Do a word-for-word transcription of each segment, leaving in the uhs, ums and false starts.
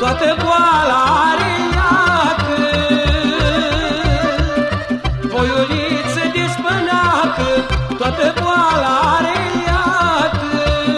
toată boala are iacă. Voiuliță de spănacă, toată boala are iacă.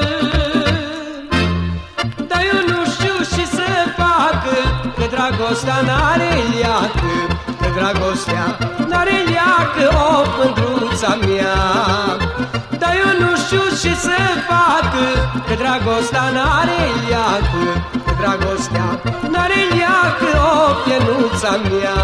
Dar eu nu știu ce să facă, că dragostea n-are leacă, că dragostea n-are leacă, o mândruța mea. Dar eu nu știu ce să facă, că dragostea n-are leacă, că dragostea n-are leacă, o pienuța mea.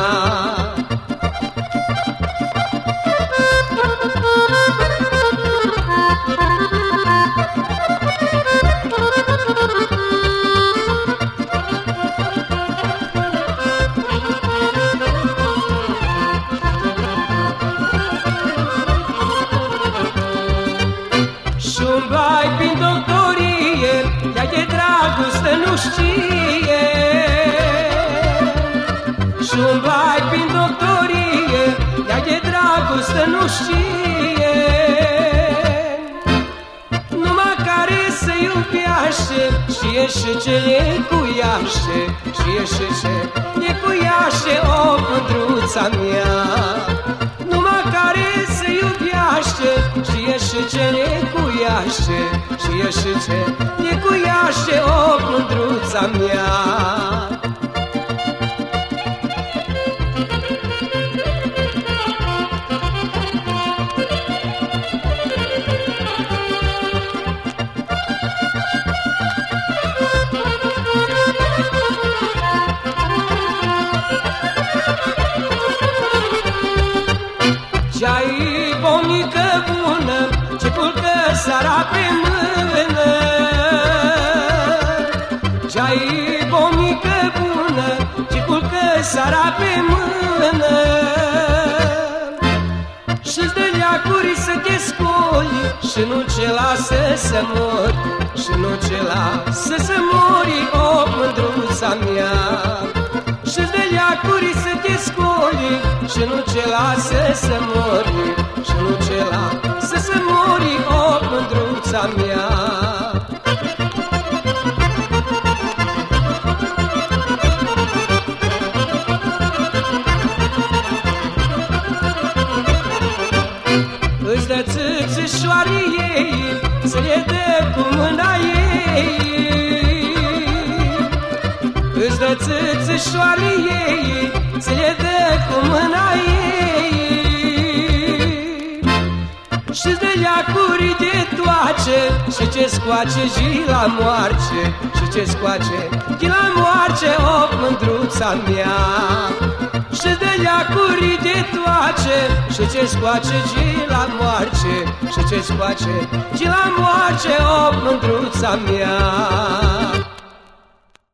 Și-un bai prin doctorie, ea de dragoste nu știe. Și-un bai prin doctorie, ea de dragoste nu știe. Numai care se iubește, știe și ce e cuiaște, știe și ce e cuiaște, o mândruța mea. Numai care se iubește, știe și ce e cuiaște, știe și ce e cuiaște, o mândruța mea. Ce-ai bomică bună, ce culcă sara pe mână. Ce-ai bomică bună, ce culcă sara pe mână. Și-ți dă leacuri să te scoli, și nu ce lasă să mori, și nu ce lasă să mori, o mândruța mea. Și-ți dă leacuri să te scoli, și nu ce lasă să mori, și nu ce lasă să mori, o mândruța mea. Îți dă țâțișoare ei, să le dă cu mâna ei. Îți dă țâțișoare ei, să le dă cu mâna ei. Și-ți dă leacuri de toace, și ce scoace zi la moarce, și ce scoace zi la moarce, o mândruța mea. Și-ți dă leacuri de toace, și ce scoace zi la moarce, și ce scoace zi la moarce, o mândruța mea.